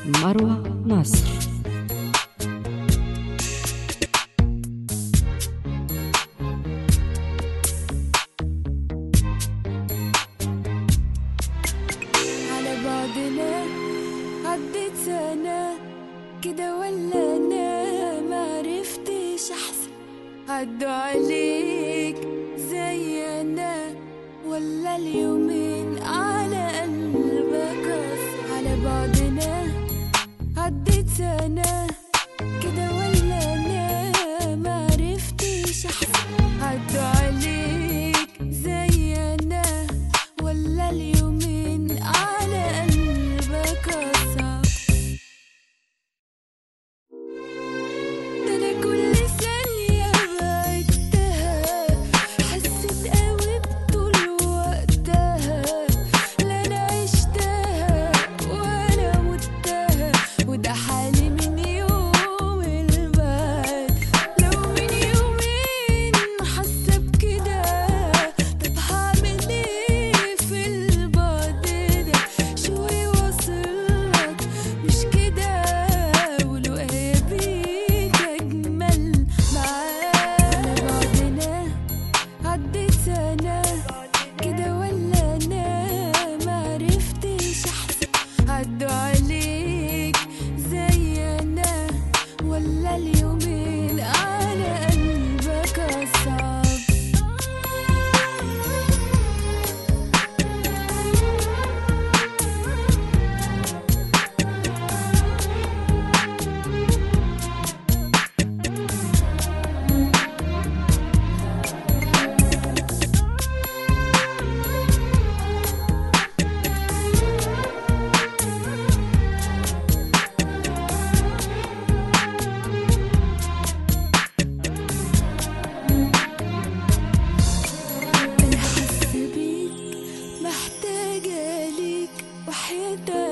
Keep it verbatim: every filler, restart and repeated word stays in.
مروة ناصر. على بعضنا عدت سنة كده ولا أنا معرفتش أحسن، عدوا عليك زي أنا ولا اليومين على قلبك أصل. على بعضنا عدت سنة كده ولا أنا معرفتش أحسن، عدوا عليك زي أنا ولا اليومين على قلبك أصعب. ده أنا كل ثانية بعدتها حسيت قوي بطول وقتها، لا أنا عشتها ولا متها، وده حالي من يوم البعد. لو من يومين حاسة بكده، طب هعمل ايه في البعد ده؟ شوي واصلك مش كده، ولقايا بيك أجمل معاك. على بعضنا عدت سنة كده ولا أنا معرفتش أحسن، عدوا عليك زي أنا ولا اليومين على قلبك أصعب. أنا حاسة بيك محتاجة ليك وحياتك